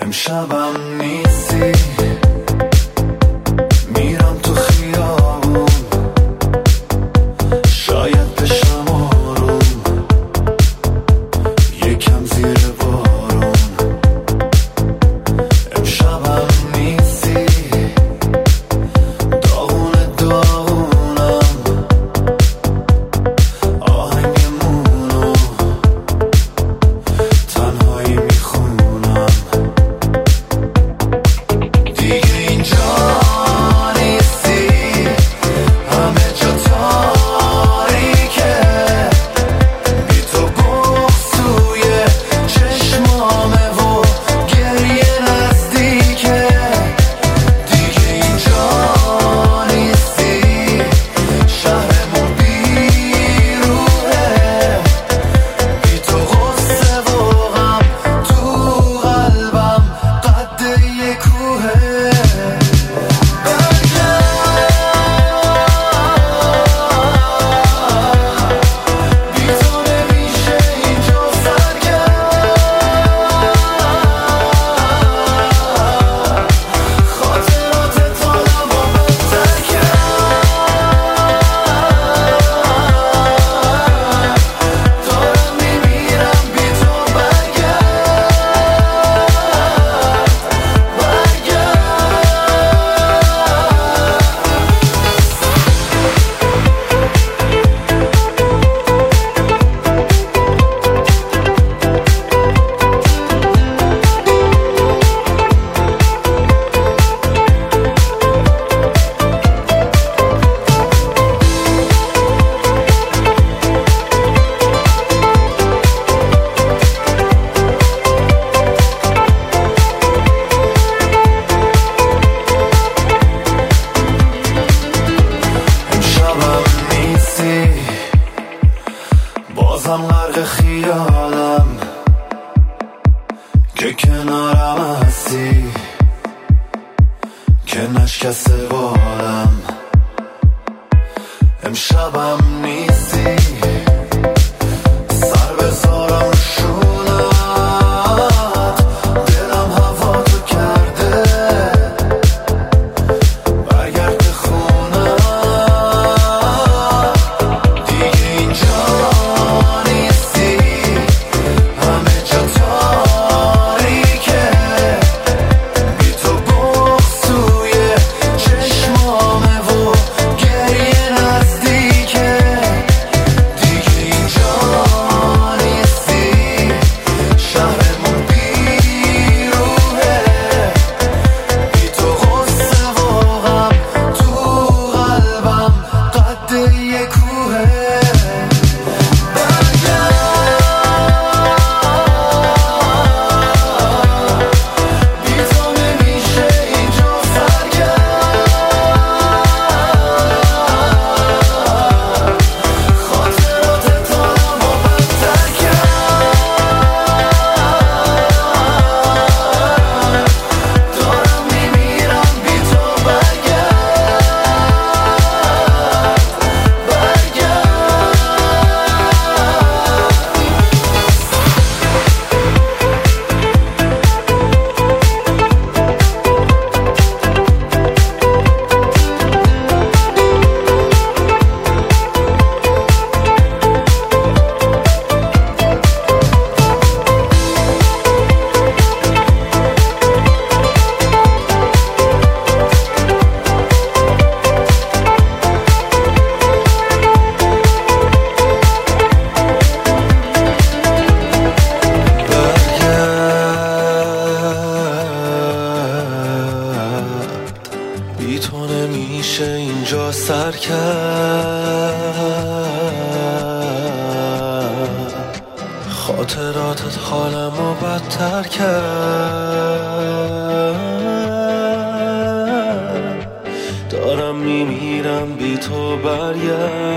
امشبم نیستی، میرم تو خیابون، شاید بشم آروم، یکم زیر بارون. امشبم نیستی، داغونه داغونم، آهنگمونو تنهایی میخونم. دیگه اینجا نیستی، همه جا تاریکه، بی تو بغض توی چشمامه و گریه نزدیکه. دیگه اینجا نیستی، شهرمون بیروحه، بی تو غصه و غم تو قلبم قد یه کوهه. بی تو نمیشه اینجا سرگرم، خاطرات حالم رو بدتر کرد. دارم میمیرم بی تو، امشبم نیستی، بازم غرق خیالم که کنارم هستی، که نشکسته بالم. امشبم نیستی، سر بذارم رو شونت، دلم هوا تو کرده، برگرد به خونم. دیگه اینجا نیستی، همه جا تاریکه، بی تو بغض توی چشمامه و گریه نزدیکه. دیگه اینجا نیستی، شهرمون بیروحه، بی تو غصه و غم تو قلبم قد یه کوهه. بی تو نمیشه اینجا سرگرم، خاطرات حالم رو بدتر کرد. دارم میمیرم بی تو، بی تو نمیشه اینجا سر کرد، خاطراتت حالم رو بدتر کرد. دارم میمیرم بی تو، برگرد.